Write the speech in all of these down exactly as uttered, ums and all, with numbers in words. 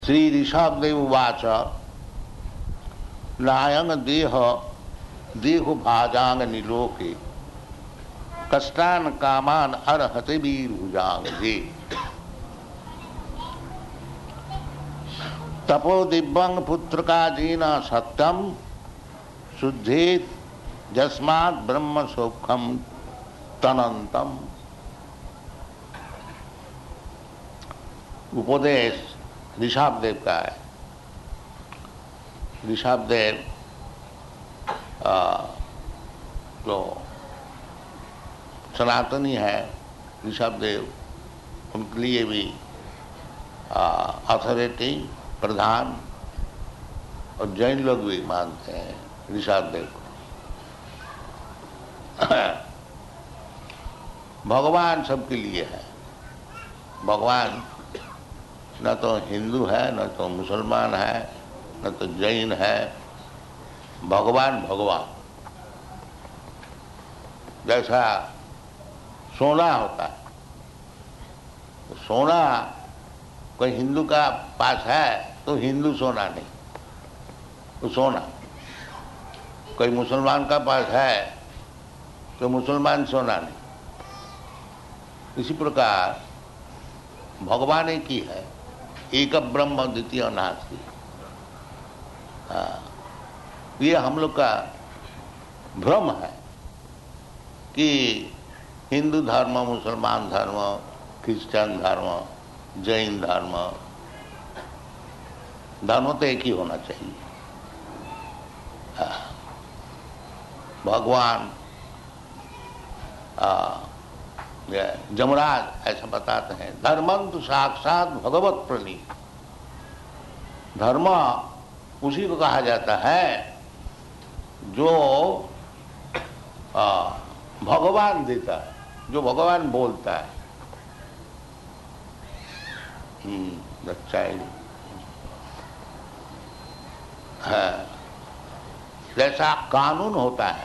श्री ऋषभदेव उवाच नायं देह देहो भाजांग निलोके कष्टान कामान अर्हते वीरुजांग जे तपो दिव्यंग पुत्र का जीना सत्यम शुद्धेत जस्मात् ब्रह्म सौखम तनंतम। उपदेश ऋषभदेव का है। ऋषभदेव जो सनातनी है, ऋषभदेव उनके लिए भी अथॉरिटी प्रधान, और जैन लोग भी मानते हैं ऋषभदेव को। भगवान सबके लिए है। भगवान न तो हिंदू है, न तो मुसलमान है, न तो जैन है। भगवान भगवान जैसा सोना होता है, तो सोना कोई हिंदू का पास है तो हिंदू सोना नहीं, तो सोना। कोई मुसलमान का पास है तो मुसलमान सोना नहीं। इसी प्रकार भगवान एक ही है, एक ब्रह्म द्वितीय नास्ति। हाँ, ये हम लोग का भ्रम है कि हिंदू धर्म, मुसलमान धर्म, क्रिश्चियन धर्म, जैन धर्म, धर्म तो एक ही होना चाहिए। हाँ, भगवान जमराज ऐसा बताते हैं, धर्मंतु साक्षात भगवत प्रणीत। धर्म उसी को कहा जाता है जो आ, भगवान देता है, जो भगवान बोलता है। हम्म चाइल्ड है, जैसा कानून होता है।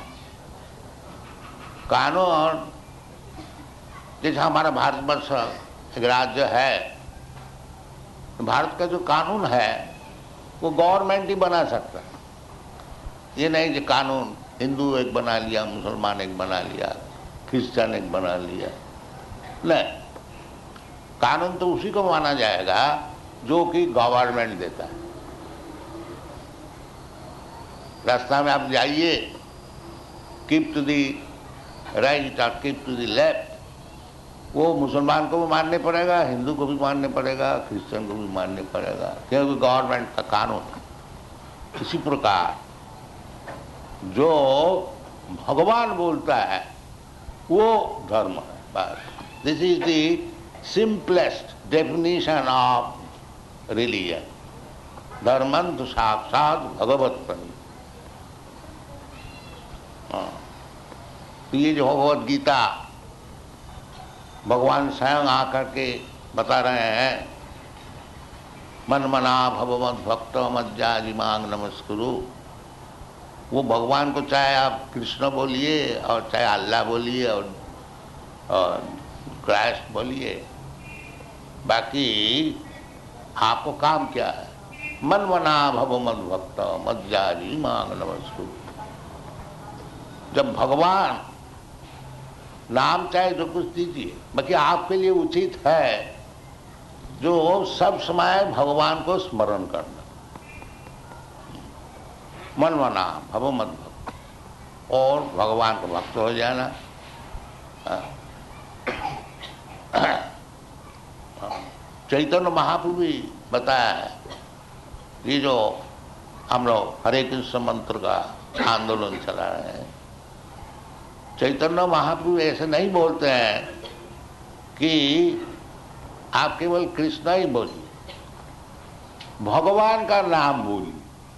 कानून जैसे हमारा भारतवर्ष एक राज्य है, भारत का जो कानून है वो गवर्नमेंट ही बना सकता है। ये नहीं कि कानून हिंदू एक बना लिया, मुसलमान एक बना लिया, क्रिश्चियन एक बना लिया। नहीं, कानून तो उसी को माना जाएगा जो कि गवर्नमेंट देता है। रास्ता में आप जाइए, कीप टू दी राइट और कीप टू दी लेफ्ट, वो मुसलमान को भी मानने पड़ेगा, हिंदू को भी मानने पड़ेगा, क्रिश्चियन को भी मानने पड़ेगा, क्योंकि गवर्नमेंट का कानून है। इसी प्रकार जो भगवान बोलता है वो धर्म है। बस this is the simplest definition of religion. धर्मं तो साक्षात भगवत प्रणीत। तो ये जो भगवत गीता भगवान स्वयं आकर के बता रहे हैं, मन मना भव मद भक्त मज्जाजी मांग नमस्कुरु। वो भगवान को चाहे आप कृष्ण बोलिए और चाहे अल्लाह बोलिए और, और क्राइस्ट बोलिए, बाकी आपको काम क्या है? मन मना भव मद भक्त मज्जाजी मांग नमस्कुरु। जब भगवान नाम चाहे जो कुछ दीजिए, बाकी आपके लिए उचित है जो सब समय भगवान को स्मरण करना। मन मना भव मद भक्त, और भगवान को भक्त हो जाना। चैतन्य महाप्रभु भी बताया है, ये जो हम लोग हरे कृष्ण मंत्र का आंदोलन चला रहे हैं, चैतन्य महाप्रभु ऐसे नहीं बोलते हैं कि आप केवल कृष्ण ही बोलिए, भगवान का नाम बोलिए।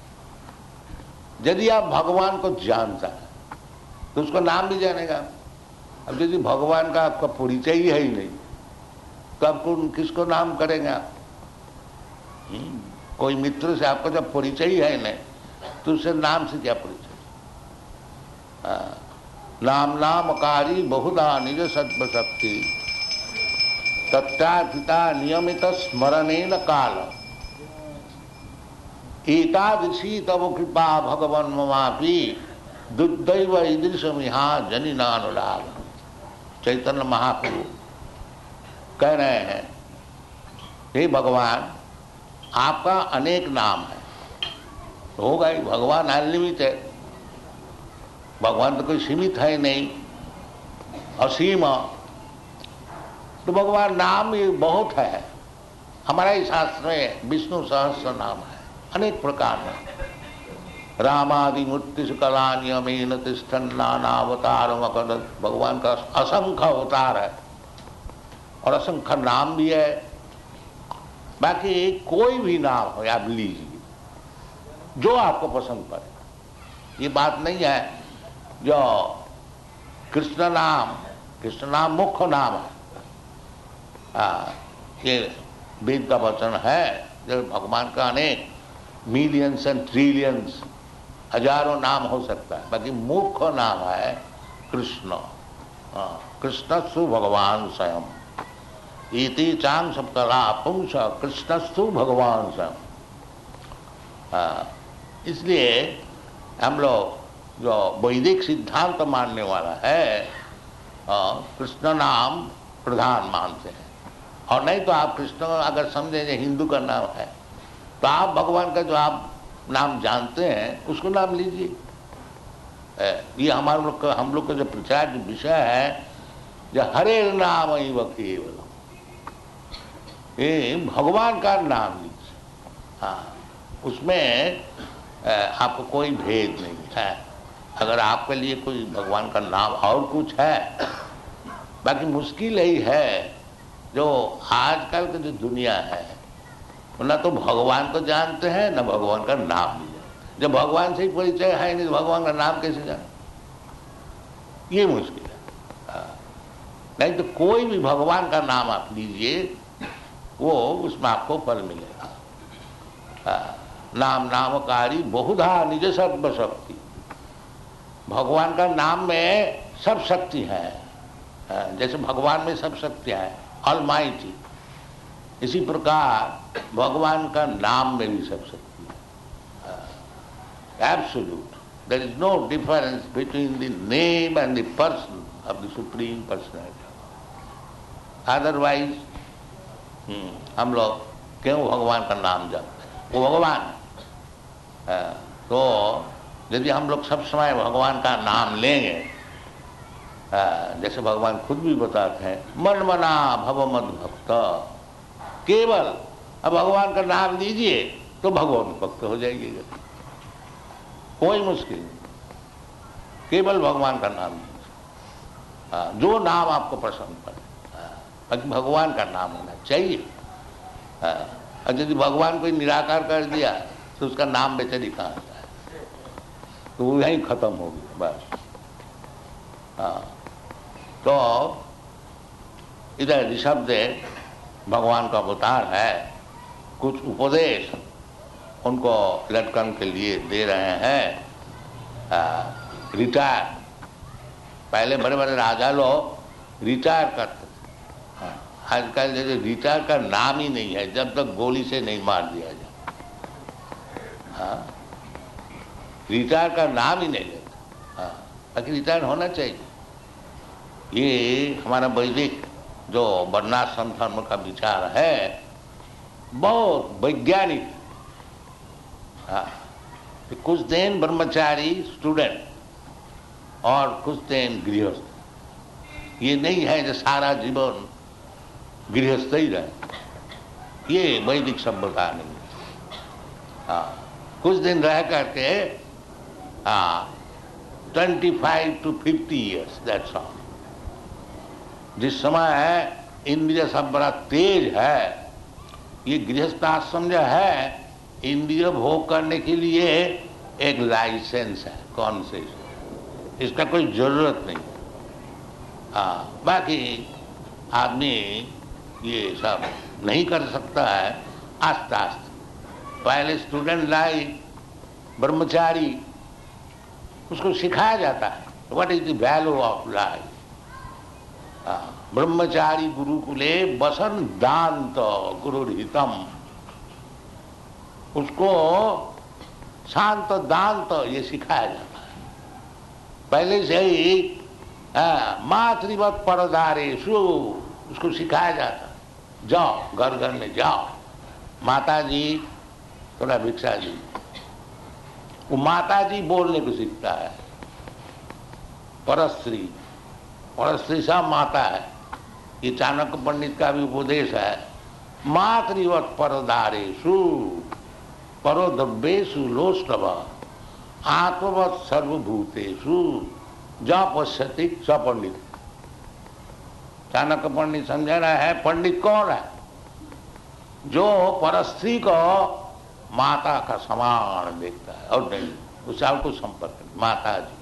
यदि आप भगवान को जानता है तो उसका नाम भी जानेगा। अब यदि भगवान का आपका परिचय ही है ही नहीं तो आपको किसको नाम करेंगे आप? कोई मित्र से आपका जब परिचय ही है नहीं तो उससे नाम से क्या परिचय? नाम नामकारी बहुधा निज सत्व शक्ति तत्ता पिता नियमित स्मरणेन काल एतादृशी तव कृपा भगवन ममापि दुर्दैव ईदृशमिहा जनिनानुराग। चैतन्य महाप्रभु कह रहे हैं, हे भगवान, आपका अनेक नाम है, होगा ही, भगवान अनलिमिटेड, भगवान तो कोई सीमित है नहीं, असीम। तो भगवान नाम ये बहुत है। हमारा ही शास्त्र में विष्णु सहस्र नाम है, अनेक प्रकार में। रामादि मूर्ति कलान्यमेन तिष्ठन् नानावतारम अकदत्। भगवान का असंख्य अवतार है और असंख्य नाम भी है। बाकी कोई भी नाम हो आप लीजिए, जो आपको पसंद पड़े। ये बात नहीं है जो कृष्ण नाम, कृष्ण नाम मुख्य नाम है। आ, ये वेद का वचन है, जो भगवान का अनेक मिलियंस एंड ट्रिलियंस, हजारों नाम हो सकता है, बाकी मुख्य नाम है कृष्ण। कृष्णस्तु भगवान स्वयं इति चांग सप्तला पुंस कृष्णस्तु भगवान स्वयं। इसलिए हम लोग जो वैदिक सिद्धांत मानने वाला है, कृष्ण नाम प्रधान मानते हैं। और नहीं तो आप कृष्ण अगर समझेंगे हिंदू का नाम है, तो आप भगवान का जो आप नाम जानते हैं उसको नाम लीजिए। ये हमारे लोग का, हम लोग का जो प्रचार विषय है, जो हरे नाम ही व केवल, ये भगवान का नाम लीजिए। हाँ, उसमें आपको कोई भेद नहीं है। अगर आपके लिए कोई भगवान का नाम और कुछ है, बाकी मुश्किल यही है जो आजकल की जो दुनिया है, न तो भगवान को जानते हैं न भगवान का नाम भी जानते। जब भगवान से ही परिचय है नहीं तो भगवान का नाम कैसे जाने, ये मुश्किल है। नहीं तो कोई भी भगवान का नाम आप लीजिए, वो उसमें आपको फल मिलेगा। नाम नामकारी बहुधा निज सर्व शक्ति। भगवान का नाम में सब शक्ति है। जैसे भगवान में सब शक्तियां हैं, ऑलमाइटी, इसी प्रकार भगवान का नाम में भी सब शक्ति है। Absolute, there is no difference between the name and the person of the supreme personality. Otherwise हम लोग क्यों भगवान का नाम जपते हैं? वो भगवान है। तो यदि हम लोग सब समय भगवान का नाम लेंगे, जैसे भगवान खुद भी बताते हैं, मन मना भव मद भक्त, केवल अब भगवान का नाम लीजिए तो भगवान भक्त हो जाइएगा। कोई मुश्किल नहीं, केवल भगवान का नाम लीजिए, जो नाम आपको पसंद पड़े, बाकी भगवान का नाम होना चाहिए। और यदि भगवान को निराकार कर दिया तो उसका नाम बेचारी कहाँ आता है, तो वो यहीं खत्म हो गया बस। हाँ, तो इधर ऋषभदेव भगवान का अवतार है, कुछ उपदेश उनको लटकन के लिए दे रहे हैं। रिटायर, पहले बड़े बड़े राजा लोग रिटायर करते थे। हाँ, आजकल जैसे रिटायर का नाम ही नहीं है जब तक गोली से नहीं मार दिया जाए। हाँ, रिटायर का नाम ही नहीं लेता। हाँ, बाकी रिटायर होना चाहिए। ये हमारा वैदिक जो वर्णाश्रम धर्म का विचार है, बहुत वैज्ञानिक। हाँ, कुछ दिन ब्रह्मचारी स्टूडेंट और कुछ दिन गृहस्थ। ये नहीं है जो सारा जीवन गृहस्थ ही रहे, ये वैदिक सभ्यता नहीं है। हाँ, कुछ दिन रह करके हाँ twenty five to fifty years, that's all. जिस समय इंद्रिय सब बड़ा तेज है, ये गृहस्थ आश्रम जो है इंद्रिय भोग करने के लिए एक लाइसेंस है, कॉन्सेशन, इसका कोई जरूरत नहीं। हाँ, बाकी आदमी ये सब नहीं कर सकता है। आस्ते आस्ते पहले स्टूडेंट लाइफ, ब्रह्मचारी, उसको सिखाया जाता है what is the value of life. ब्रह्मचारी गुरुकुले वसन दांत गुरुहितम। उसको शांत दांत ये सिखाया जाता है पहले से ही। मातृवत परदारेषु उसको सिखाया जाता है। जाओ घर घर में जाओ, माता जी थोड़ा भिक्षा जी, वो माता जी बोलने को सीखता है। परस्त्री, परस्त्री सब माता है। ये चाणक्य पंडित का भी उपदेश है। मातृवत परदारेषु परोद्रव्येषु लोष्टव आत्मवत सर्वभूतेषु ज पश्यति स पंडित। चाणक्य पंडित समझा रहा है पंडित कौन है? जो परस्त्री को माता का समान देखता है और नहीं उससे और कुछ संपर्क नहीं। माता जी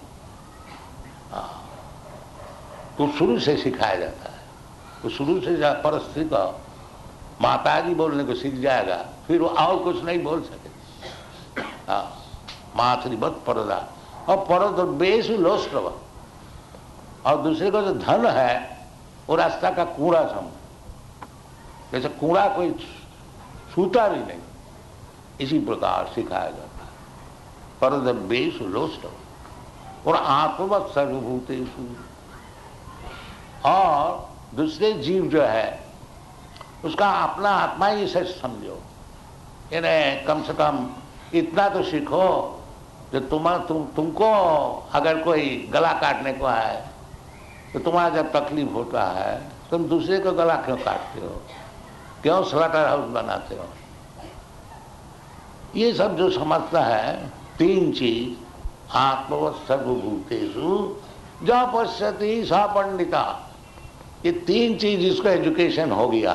तो शुरू से सिखाया जाता है। तो शुरू से परस्त्री को माता जी बोलने को सीख जाएगा, फिर वो और कुछ नहीं बोल सके। हाँ, मातृवत परदा और परद्रव्येषु लोष्टव, और दूसरे को जो धन है वो रास्ता का कूड़ा समझ, जैसे कूड़ा कोई छूता भी नहीं, इसी प्रकार सिखाया जाता है। परद्रव्येषु लोष्टव और आत्मवत सर्वभूतेषु, और दूसरे जीव जो है उसका अपना आत्मा ही सच समझो। यानी कम से कम इतना तो सीखो जो तुम तुम तुमको अगर कोई गला काटने को आए तो तुम्हारा जब तकलीफ होता है तुम दूसरे को गला क्यों काटते हो, क्यों स्लॉटर हाउस बनाते हो? ये सब जो समझता है तीन चीज, आत्मवत सर्वभूतेषु ज पश्यति स पंडिता, ये तीन चीज जिसको एजुकेशन हो गया।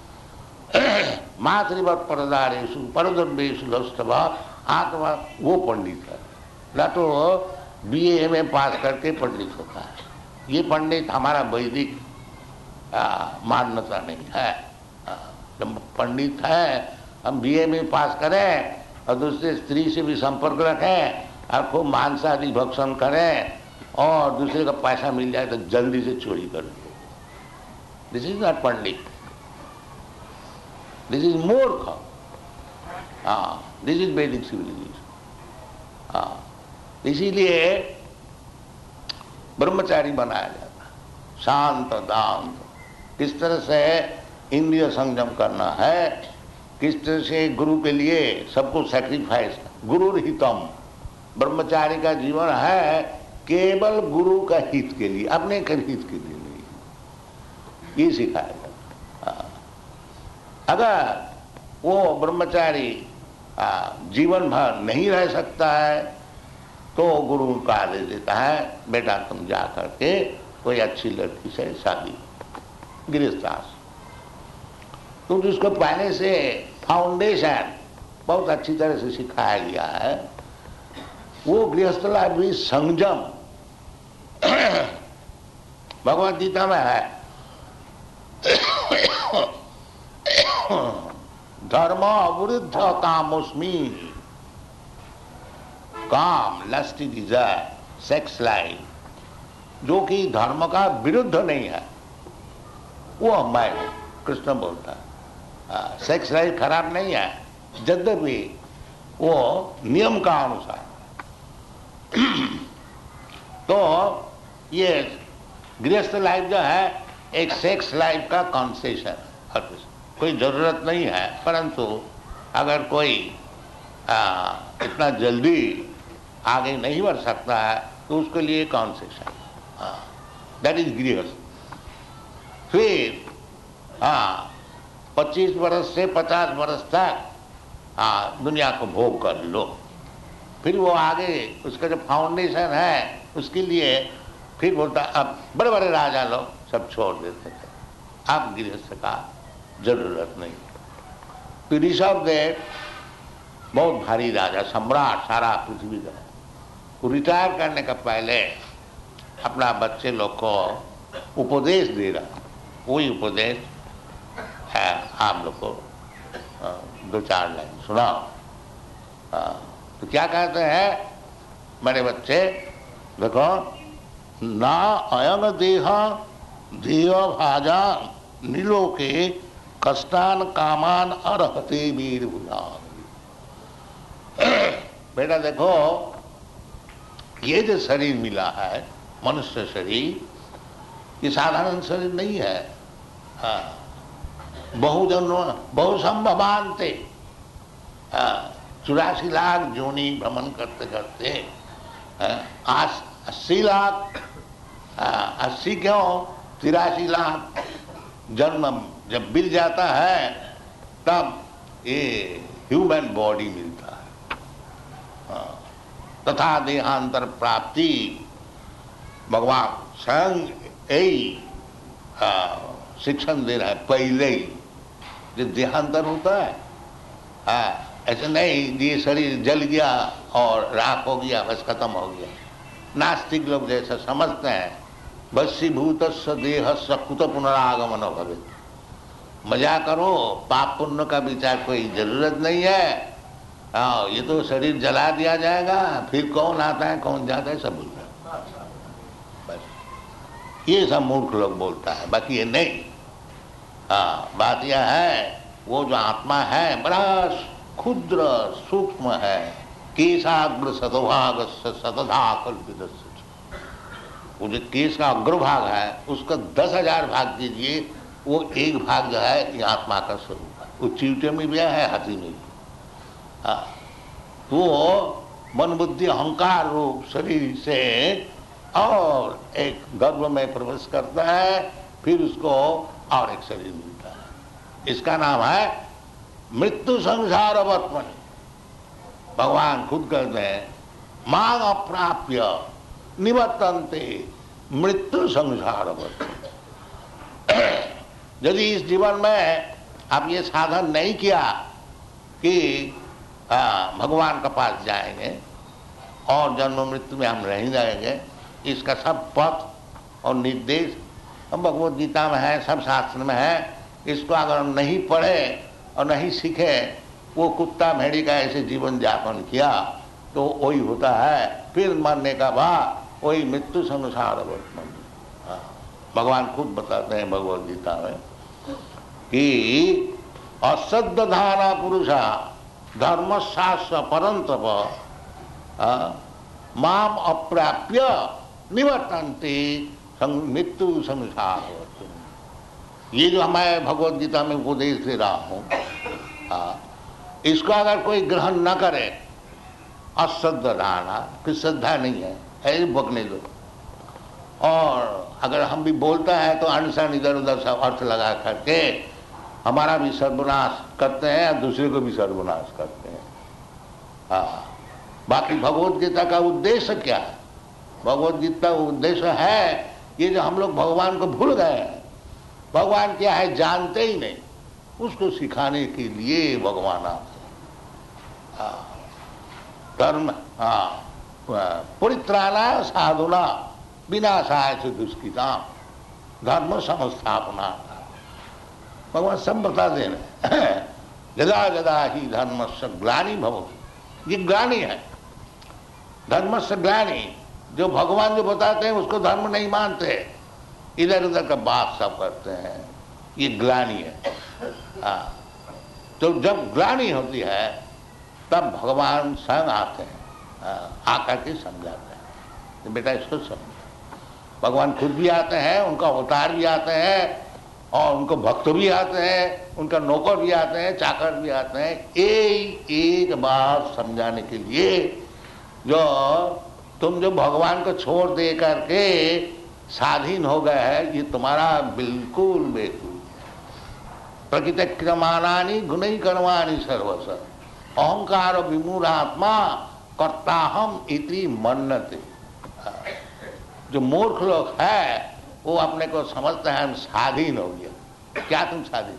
मातृवत परदारेषु परद्रव्येषु लोष्टव आत्मा, वो पंडित है। ना तो बीए एमए पास करके पंडित होता है। ये पंडित हमारा वैदिक मान्यता नहीं है। जब पंडित है हम बीए में पास करें और दूसरे स्त्री से भी संपर्क रखें और खूब मांसादि भक्षण करें और दूसरे का पैसा मिल जाए तो जल्दी से चोरी कर दो। This is not pandit, this is मूर्ख। हाँ, दिस इज वैदिक सिविलाइजेशन। हाँ, इसीलिए ब्रह्मचारी बनाया जाता है, शांत दांत। किस तरह से इंद्रिय संयम करना है, किस तरह से गुरु के लिए सबको सैक्रिफाइस, गुरु हितम। ब्रह्मचारी का जीवन है केवल गुरु का हित के लिए, अपने के हित के लिए नहीं। ये सिखाया जाता है। अगर वो ब्रह्मचारी जीवन भर नहीं रह सकता है तो गुरु का आदेश देता है बेटा तुम जा करके कोई अच्छी लड़की से शादी, गृहस्थाश्रम। तुम जिसको पहले से फाउंडेशन बहुत अच्छी तरह से सिखाया गया है, वो गृहस्थ लाइफ भी संयम भगवद गीता में है। धर्म अवरुद्ध कामोस्मी, काम लस्ट डिजायर सेक्स लाइफ जो कि धर्म का विरुद्ध नहीं है, वो मैं हूं, कृष्ण बोलता है। सेक्स लाइफ खराब नहीं है, यद्यपि वो नियम का अनुसार। तो ये गृहस्थ लाइफ जो है एक सेक्स लाइफ का कॉन्सेशन, कोई जरूरत नहीं है, परंतु अगर कोई आ, इतना जल्दी आगे नहीं बढ़ सकता है तो उसके लिए कॉन्सेशन, दैट इज गृहस्थ। फिर हाँ पच्चीस वर्ष से पचास वर्ष तक हाँ दुनिया को भोग कर लो, फिर वो आगे उसका जो फाउंडेशन है उसके लिए फिर बोलता अब बड़े बड़े राजा लोग सब छोड़ देते थे, अब गृहस्थ का जरूरत नहीं। तो ऋषभ देव बहुत भारी राजा, सम्राट सारा पृथ्वी का, वो रिटायर करने का पहले अपना बच्चे लोग को उपदेश दे रहा। वही उपदेश है, आप लोग को दो चार लाइन सुनाओ। तो क्या कहते हैं मेरे बच्चे, देखो ना अयंग देह देह भाजा नीलो के कष्टान कामान अर्हते वीर भुजान। बेटा देखो, ये जो शरीर मिला है मनुष्य शरीर, ये साधारण शरीर नहीं है। हाँ, बहुजन बहुसंभवान्ते, चौरासी लाख जोनी भ्रमण करते करते आज अस्सी लाख, अस्सी क्यों तिरासी लाख जन्म जब मिल जाता है तब ये ह्यूमन बॉडी मिलता है। तथा देहांतर प्राप्ति, भगवान स्वयं यही शिक्षण दे रहा है पहले ही। जो देहांतर होता है, हाँ, ऐसे नहीं ये शरीर जल गया और राख हो गया, बस खत्म हो गया। नास्तिक लोग जैसा समझते हैं, वशीभूतस्य देहस्य कुत पुनरागमनो भवेत्। मजा करो, पाप पुण्य का विचार कोई जरूरत नहीं है। हाँ, ये तो शरीर जला दिया जाएगा, फिर कौन आता है कौन जाता है सब भूल जाए। बस ये सब मूर्ख लोग बोलता है, बाकी ये नहीं। हाँ, बात यह है वो जो आत्मा है बड़ा क्षुद्र सूक्ष्म है। केशाग्र शतभाग शतधा कल्पित, वो जो केश का अग्रभाग है उसका दस हजार भाग कीजिए, वो एक भाग जो है ये आत्मा का स्वरूप है। वो चींटे में भी है, हाथी में भी। हाँ, तो मन बुद्धि अहंकार रूप शरीर से और एक गर्भ में प्रवेश करता है, फिर उसको और एक शरीर मिलता है। इसका नाम है मृत्यु संसार वर्तमान। भगवान खुद कहते हैं मां अप्राप्य निवर्तन्ते मृत्यु संसार वर्तमान। यदि इस जीवन में आप ये साधन नहीं किया कि आ, भगवान के पास जाएंगे और जन्म मृत्यु में हम नहीं जाएंगे, इसका सब पथ और निर्देश हम भगवत गीता में है, सब शास्त्र में है। इसको अगर हम नहीं पढ़े और नहीं सीखे, वो कुत्ता भेड़ी का ऐसे जीवन यापन किया तो वही होता है। फिर मरने का बाद वही मृत्यु संसार वर्तमान। भगवान खुद बताते हैं भगवत गीता में कि असद्धारा पुरुषा धर्मशास्त्र परंतप माम अप्राप्य निवर्तन्ते मृत्यु संसार वर्तमान। ये जो मैं भगवत गीता में उपदेश दे रहा हूँ, इसको अगर कोई ग्रहण न करे, अश्रद्धा धारणा, फिर श्रद्धा नहीं है, ऐसे बकने दो। और अगर हम भी बोलते हैं तो अनशन इधर उधर सब अर्थ लगा करके हमारा भी सर्वनाश करते हैं और दूसरे को भी सर्वनाश करते हैं। हाँ, बाकी भगवत गीता का उद्देश्य क्या है? भगवत गीता का उद्देश्य है ये जो हम लोग भगवान को भूल गए हैं, भगवान क्या है जानते ही नहीं, उसको सिखाने के लिए भगवान आते हैं। धर्म हाँ परित्राणाय साधुना विनाशाय से दुष्कृता धर्म संस्थापना। भगवान सब बता दे रहे जदा जदा ही धर्म से ग्लानि भवति। ये ग्लानि है, धर्म से ग्लानि। जो भगवान जो बताते हैं उसको धर्म नहीं मानते, इधर उधर का बात सब करते हैं, ये ग्लानि है। हाँ, तो जब ग्लानि होती है तब भगवान स्वयं आते हैं, आकर के समझाते हैं तो बेटा इसको समझो। भगवान खुद भी आते हैं, उनका अवतार भी आते हैं, और उनको भक्त भी आते हैं, उनका नौकर भी आते हैं, चाकर भी आते हैं, एक एक बात समझाने के लिए। जो तुम जो भगवान को छोड़ दे करके स्वाधीन हो गए है, ये तुम्हारा बिल्कुल बेकूफ। प्रकृति क्रमानानि गुणै कर्माणि सर्वश अहंकार विमूढ़ात्मा कर्ताहम इति मन्नते। जो मूर्ख लोग है वो अपने को समझते हैं हम स्वाधीन हो गया। क्या तुम स्वाधीन?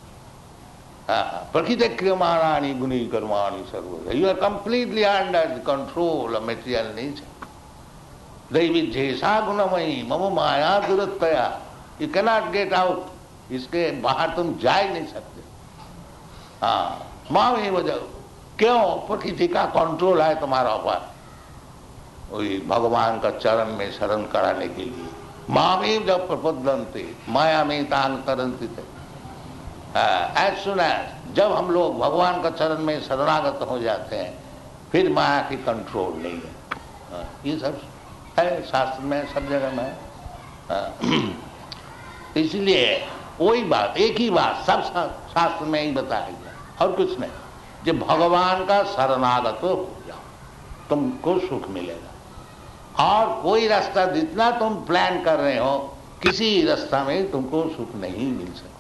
प्रकृति क्रियमाणानि गुणी कर्माणि सर्वदा। You are completely under the control of material nature. दैवी जैसा गुणमयी मम माया दुरतया, यू कैनॉट गेट आउट। इसके बाहर तुम जा ही नहीं सकते। हाँ, माँ में वजह क्यों? प्रकृति का कंट्रोल है तुम्हारा ऊपर। वही भगवान का चरण में शरण कराने के लिए माँ में जब प्रपद्यन्ते माया में तांग तरंती थे। एज सुन एज जब हम लोग भगवान का चरण में शरणागत हो जाते हैं, फिर माया की कंट्रोल नहीं है। हाँ, ये सब है शास्त्र में, सब जगह में। हाँ, इसलिए वही बात, एक ही बात सब शास्त्र में ही बताया गया और कुछ नहीं। जब भगवान का शरणागत हो जाओ तुमको सुख मिलेगा। और कोई रास्ता जितना तुम प्लान कर रहे हो, किसी रास्ता में तुमको सुख नहीं मिल सकता।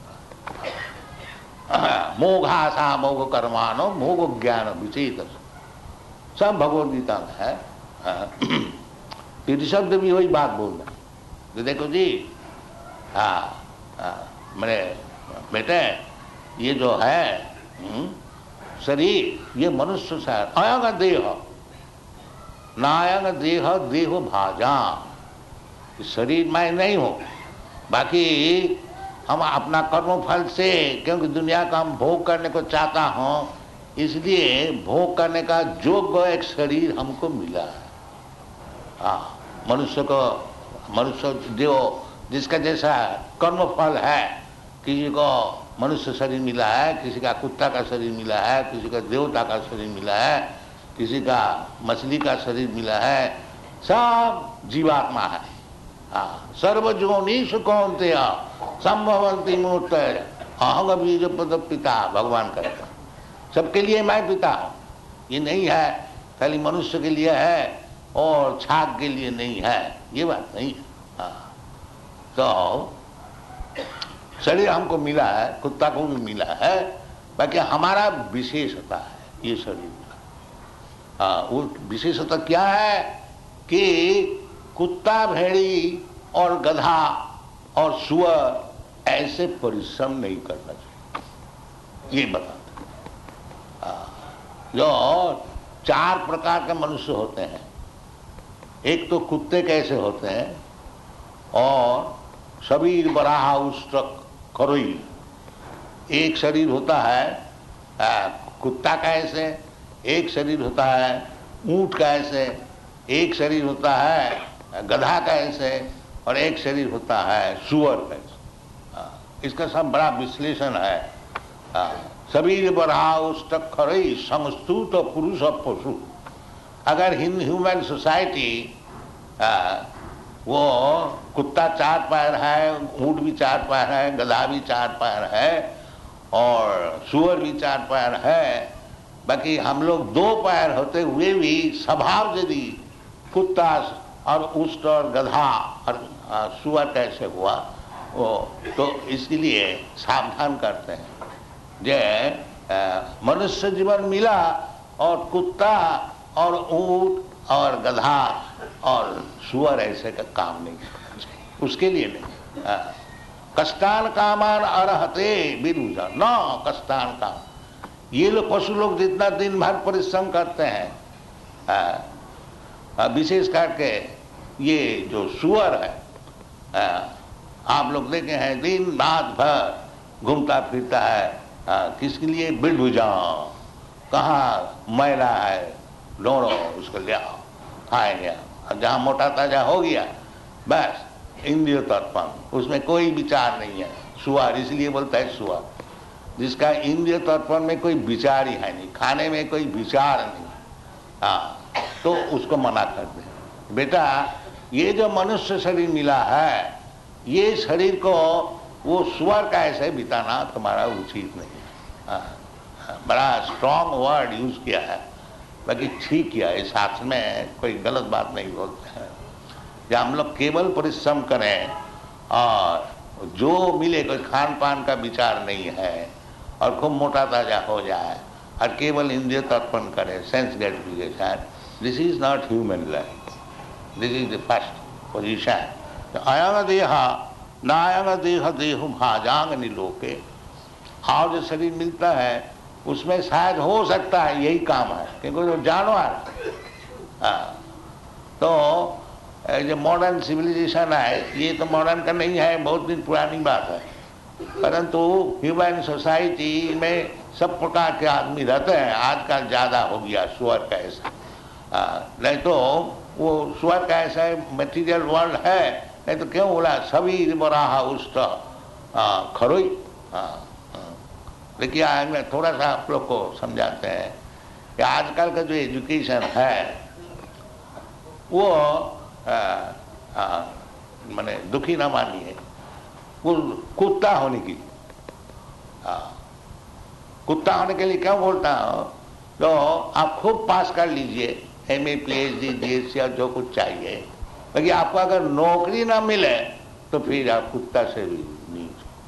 मोघासा मोघ कर्मानो मोघ ज्ञान विचेत, सब भगवद गीता में है। तीर्थ शब्द भी वही बात बोल रहे। तो देखो जी, हाँ मेरे बेटे, ये जो है शरीर, ये मनुष्य शरीर अयंग देह नायंग देह देह भाजा, शरीर मैं नहीं हूं। बाकी हम अपना कर्म फल से, क्योंकि दुनिया का हम भोग करने को चाहता हूं, इसलिए भोग करने का योग्य एक शरीर हमको मिला है। हाँ, मनुष्य को, मनुष्य जो जिसका जैसा कर्म फल है, किसी को मनुष्य शरीर मिला है, किसी का कुत्ता का शरीर मिला है, किसी का देवता का शरीर मिला है, किसी का मछली का शरीर मिला है, सब जीवात्मा है। हाँ, सर्वजोनिषु कौन्तेय संभवन्ति मूर्त अहं बीज पद पिता, भगवान कहता सबके लिए मैं पिता हूँ। ये नहीं है खाली मनुष्य के लिए है और छाग के लिए नहीं है, ये बात नहीं है। हाँ, तो शरीर हमको मिला है, कुत्ता को भी मिला है, बाकी हमारा विशेषता है ये शरीर। हाँ, वो विशेषता क्या है कि कुत्ता, भेड़ी और गधा और सुअर ऐसे परिश्रम नहीं करना चाहिए, ये बताते। जो चार प्रकार के मनुष्य होते हैं, एक तो कुत्ते कैसे होते हैं, और शरीर बराहा उष्टक खरोई, एक शरीर होता है आ, कुत्ता का ऐसे, एक शरीर होता है ऊंट का ऐसे, एक शरीर होता है गधा का ऐसे, और एक शरीर होता है सुअर का ऐसे। इसका सब बड़ा विश्लेषण है। शरीर बराहा उष्टक खरोई संस्तुत पुरुष और पशु। अगर ह्यूमन सोसाइटी वो कुत्ता चार पैर है, ऊंट भी चार पैर है, गधा भी चार पैर है और सुअर भी चार पैर है, बाकी हम लोग दो पैर होते हुए भी स्वभाव यदि कुत्ता और ऊष्ट और गधा और सुअर कैसे हुआ, वो तो इसलिए सावधान करते हैं। जे मनुष्य जीवन मिला और कुत्ता और ऊंट और गधा और सुअर ऐसे का काम नहीं करना चाहिए, उसके लिए नहीं। कष्टान कामान अरहते विरुजा न कष्टान काम। ये लोग पशु लोग जितना दिन भर परिश्रम करते हैं, विशेष करके ये जो सुअर है, आ, आप लोग देखे हैं दिन रात भर घूमता फिरता है। आ, किसके लिए? बिड़भुजा, कहाँ मैला है ढूंढो उसको ले आओ खाएंगे। जहाँ मोटा ताजा हो गया बस इंद्रिय तर्पण, उसमें कोई विचार नहीं है। सुअर इसलिए बोलता है सुअर, जिसका इंद्रिय तर्पण में कोई विचार ही है नहीं, खाने में कोई विचार नहीं, हाँ, तो उसको मना कर दे। बेटा ये जो मनुष्य शरीर मिला है, ये शरीर को वो सुअर का ऐसे बिताना तुम्हारा उचित नहीं है। हाँ, बड़ा स्ट्रॉन्ग वर्ड यूज किया है, बाकी ठीक किया है, शास्त्र में कोई गलत बात नहीं बोलते हैं। जब हम लोग केवल परिश्रम करें और जो मिले, कोई खान पान का विचार नहीं है और खूब मोटा ताजा हो जाए और केवल इंद्रिय तर्पण करे, sense gratification, this is not human life, this is the first position. अयंग देह नायंग देह देह भाजांग निलोके। हाँ, जो शरीर मिलता है उसमें शायद हो सकता है यही काम है, क्योंकि जो जानवर, हाँ, तो जो मॉडर्न सिविलाइजेशन है, ये तो मॉडर्न का नहीं है, बहुत दिन पुरानी बात है, परंतु ह्यूमन सोसाइटी में सब प्रकार के आदमी रहते हैं। आजकल ज़्यादा हो गया सुअर का ऐसा, नहीं तो वो सुअर का ऐसा मटेरियल वर्ल्ड है, नहीं तो क्यों बोला सभी बराहा उष्ट खरोई। देखिए मैं थोड़ा सा आप लोग को समझाते हैं। कि आजकल का जो एजुकेशन है वो माने दुखी ना मानिए, वो कुत्ता होने की, आ, कुत्ता होने के लिए क्यों बोलता हूँ, तो आप खूब पास कर लीजिए, M A P H D D S C जो कुछ चाहिए, लेकिन आपको अगर नौकरी ना मिले तो फिर आप कुत्ता से भी नहीं।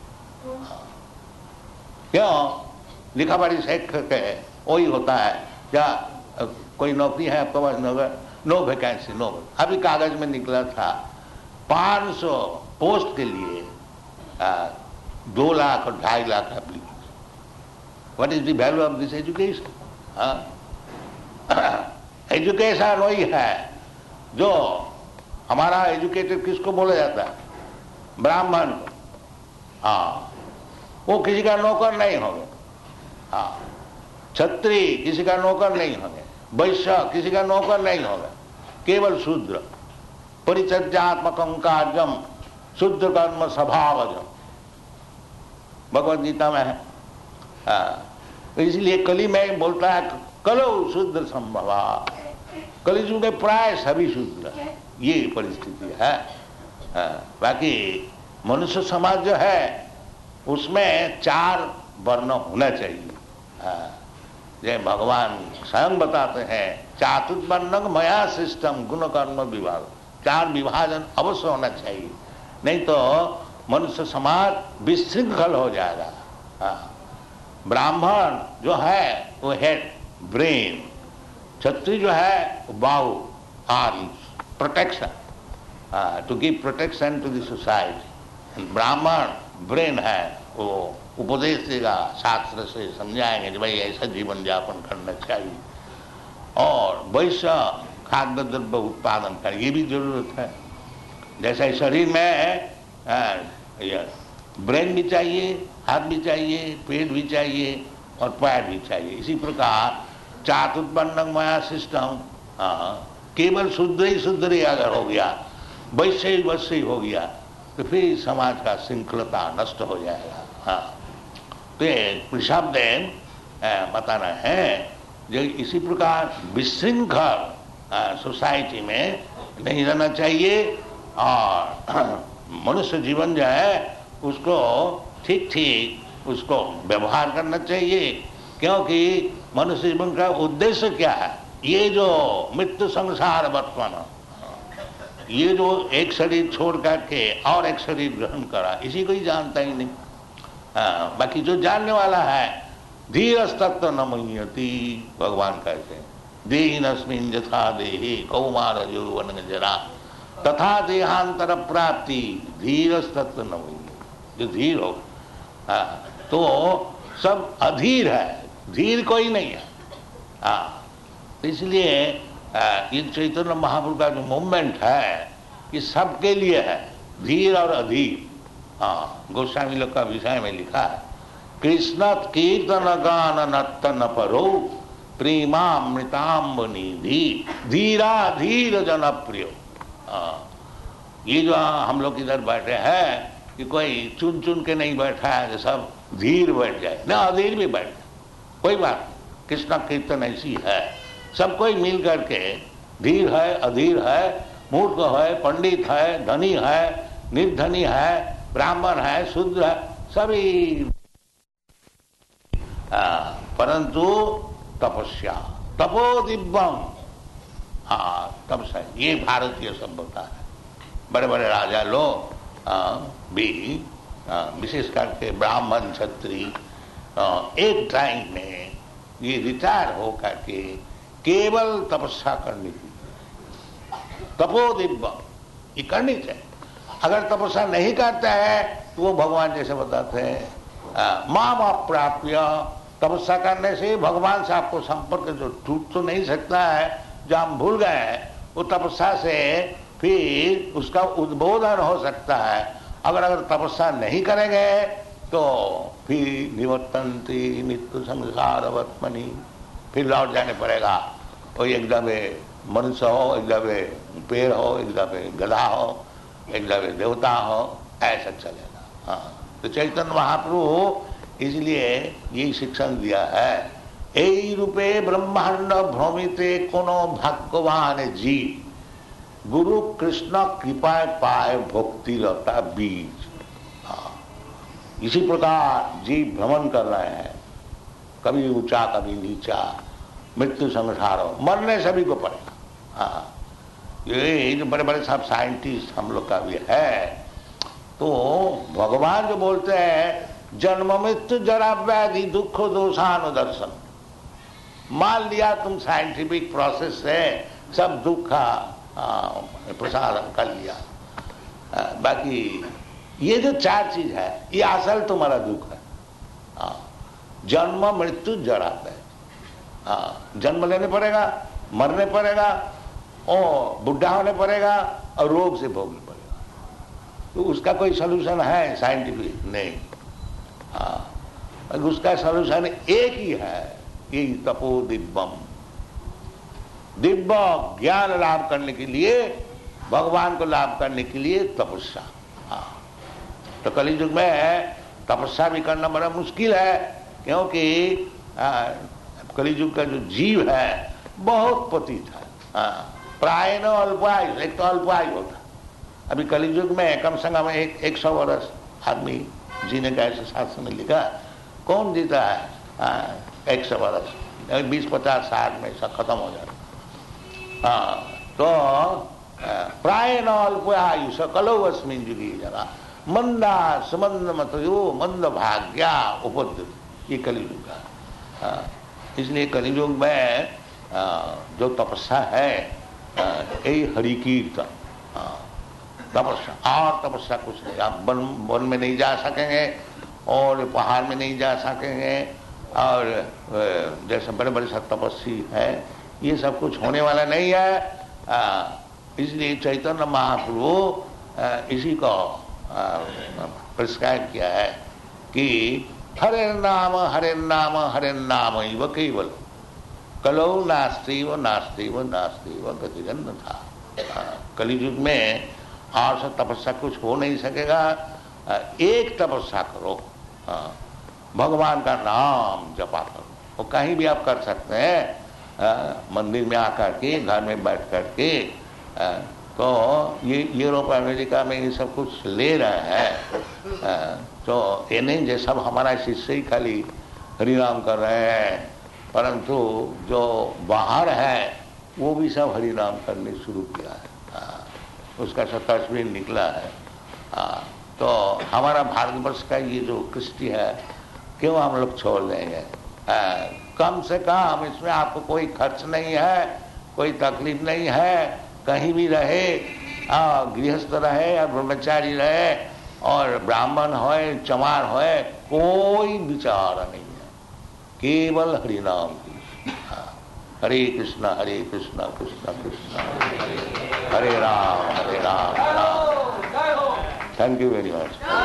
क्यों? लिखा पढ़ी सीख के वही होता है। क्या कोई नौकरी है आपके पास? No vacancy, no. अभी कागज में निकला था पाँच सौ पोस्ट के लिए आ, दो लाख और ढाई lakh application. What is the value of this education? Education वही है जो हमारा एजुकेटेड किसको बोला जाता है? ब्राह्मण को। हाँ, वो किसी का नौकर नहीं होंगे। हाँ, क्षत्रिय किसी का नौकर नहीं होंगे, वैश्य किसी का नौकर नहीं होगा, केवल शूद्र। परिचर्यात्मकं कार्यम शुद्ध कर्म स्वभावजम, भगवद गीता में है। तो इसलिए कली में बोलता है कलो शूद्र संभवा, कलिजुग में प्राय सभी शूद्र, ये परिस्थिति है। आ, बाकी मनुष्य समाज जो है उसमें चार वर्ण होना चाहिए। जय भगवान स्वयं बताते हैं चातुर्वर्णक मया सिस्टम गुण कर्म विभाग, चार विभाजन अवश्य होना चाहिए, नहीं तो मनुष्य समाज विशृंखल हो जाएगा। ब्राह्मण जो है वो हेड ब्रेन, क्षत्रिय जो है वो बाहु arms protection, to give protection to the society. ब्राह्मण ब्रेन है, वो उपदेश देगा, शास्त्र से समझाएंगे कि भाई ऐसा जीवन यापन करना चाहिए। और वैश्य खाद्य द्रव्य उत्पादन कर, ये भी जरूरत है। जैसे शरीर में ब्रेन भी चाहिए, हाथ भी चाहिए, पेट भी चाहिए और पैर भी चाहिए। इसी प्रकार चातुर्वर्णमय सिस्टम, केवल शुद्ध ही शुद्ध ही अगर हो गया, वैश्य ही वैश्य ही हो गया, तो फिर समाज का श्रृंखलता नष्ट हो जाएगा। हाँ, तो शब्द बताना है जो इसी प्रकार विशृंखल सोसाइटी में नहीं रहना चाहिए, और मनुष्य जीवन जो है उसको ठीक ठीक उसको व्यवहार करना चाहिए। क्योंकि मनुष्य जीवन का उद्देश्य क्या है? ये जो मृत्यु संसार वर्तमान, ये जो एक शरीर छोड़ करके और एक शरीर ग्रहण करा, इसी को ही जानता ही नहीं। हाँ, बाकी जो जानने वाला है धीर तत्व न मुह्यति, भगवान कहते हैं देहिनस्मिन् यथा देहि कौमार यौवन जरा तथा देहांतर प्राप्ति धीर तत्व न मुह्यति। जो धीर हो हाँ, तो सब अधीर है, धीर कोई नहीं है। हाँ, इसलिए ये चैतन्य महाप्रभु का जो मूवमेंट है ये सबके लिए है, धीर और अधीर। हाँ, गोस्वामी लोग का विषय में लिखा है कृष्ण कीर्तन गान नर्तन परो प्रेमामृताम्ब निधि धीरा धीर जनप्रिय। ये जो हम लोग इधर बैठे हैं कि कोई चुन चुन के नहीं बैठा है जो सब धीर बैठ जाए ना, अधीर भी बैठ जाए, कोई बात। कृष्ण कीर्तन ऐसी है, सब कोई मिल करके धीर है, अधीर है, मूर्ख है, पंडित है, धनी है, निर्धनी है, ब्राह्मण है, शूद्र है, सभी। परंतु तपस्या तपो दिव्यम, हाँ तपस्या, ये भारतीय सभ्यता है। बड़े बड़े राजा लोग भी विशेष करके ब्राह्मण क्षत्रिय एक टाइम में ये रिटायर हो करके केवल तपस्या करनी थी। तपो दिव्यम ये करनी चाहिए। अगर तपस्या नहीं करता है तो वो भगवान जैसे बताते हैं माम अप्राप्य, तपस्या करने से भगवान से आपको संपर्क जो टूट तो नहीं सकता है, जो हम भूल गए हैं, वो तपस्या से फिर उसका उद्बोधन हो सकता है। अगर अगर तपस्या नहीं करेंगे तो फिर निवर्तन्ति नित्य संसार वर्तमनि, फिर लौट जाने पड़ेगा। वो एक दबे मनुष्य हो, एक दबे पेड़ हो, एक दबे गधा हो, एक दबे देवता हो, ऐसा चलेगा। हाँ, तो चैतन्य महाप्रभु इसलिए यही शिक्षण दिया है এই রূপে ব্রহ্মাণ্ড ভ্রমিতে কোনো ভাগ্যবান জীব गुरु कृष्ण कृपा पाए भक्तिलता बीज। इसी प्रकार जीव भ्रमण कर रहे हैं, कभी ऊंचा कभी नीचा, मृत्यु संसार मरने सभी को पड़ेगा। हाँ, ये जो बड़े बड़े सब साइंटिस्ट हम लोग का भी है, तो भगवान जो बोलते हैं जन्म मृत्यु जरा व्याधि दुख दोषानुदर्शन, मान लिया तुम साइंटिफिक प्रोसेस से सब दुख का प्रसारण कर लिया, आ, बाकी ये जो चार चीज है ये असल तुम्हारा दुख है। आ, जन्म मृत्यु जरा व्याधि, जन्म लेने पड़ेगा, मरने पड़ेगा और बुढ़ा होने पड़ेगा और रोग से भोगना पड़ेगा। तो उसका कोई सलूशन है साइंटिफिक? नहीं। हाँ, उसका सलूशन एक ही है, ये तपो दिव्यम, दिव्य ज्ञान लाभ करने के लिए, भगवान को लाभ करने के लिए तपस्या। हाँ, तो कलियुग में तपस्या भी करना बड़ा मुश्किल है, क्योंकि कलियुग का जो जीव है बहुत पतित है। हाँ, प्राय न अल्पायु, एक तो अल्पायु होता। अभी कलियुग में कम से कम एक एक सौ वर्ष आदमी जीने का ऐसे शास्त्र में लिखा। कौन जीता है एक सौ वर्ष? बीस पचास साल में सब खत्म हो जाता। हाँ, तो प्राय न अल्पायु सकलो अस्मिन् युगे जरा मंदा सुमंद मतयो मंद भाग्या उपद्र, ये कलियुग का। इसलिए कलियुग में जो तपस्या है यही हरि कीर्तन तपस्या, और तपस्या कुछ नहीं। आप वन वन में नहीं जा सकेंगे और पहाड़ में नहीं जा सकेंगे, और जैसे बड़े बड़े सब तपस्वी है, ये सब कुछ होने वाला नहीं है। इसलिए चैतन्य महाप्रभु इसी को प्रिस्क्राइब किया है कि हरे नाम हरे नाम हरे नाम इव केवल कलो नास्ति व नास्ति व नास्ति व गतिरन्न था। कलियुग में और सब तपस्या कुछ हो नहीं सकेगा। एक तपस्या करो, भगवान का नाम जपा करो। वो कहीं भी आप कर सकते हैं, मंदिर में आकर के, घर में बैठ कर के। तो ये यूरोप अमेरिका में ये सब कुछ ले रहे हैं, तो ये नहीं जे सब हमारा शिष्य ही खाली हरिनाम कर रहे हैं, परंतु जो बाहर है वो भी सब हरिनाम करने शुरू किया है। उसका सब तस्वीर निकला है। तो हमारा भारतवर्ष का ये जो कृष्टि है, क्यों हम लोग छोड़ देंगे? कम से कम इसमें आपको कोई खर्च नहीं है, कोई तकलीफ नहीं है, कहीं भी रहे, गृहस्थ रहे या ब्रह्मचारी रहे, और ब्राह्मण होए चमार होए, कोई विचार नहीं है, केवल हरिनाम की। Hare Krishna Hare Krishna Krishna Krishna Hare Hare Ram Hare Ram Ram. Thank you very much.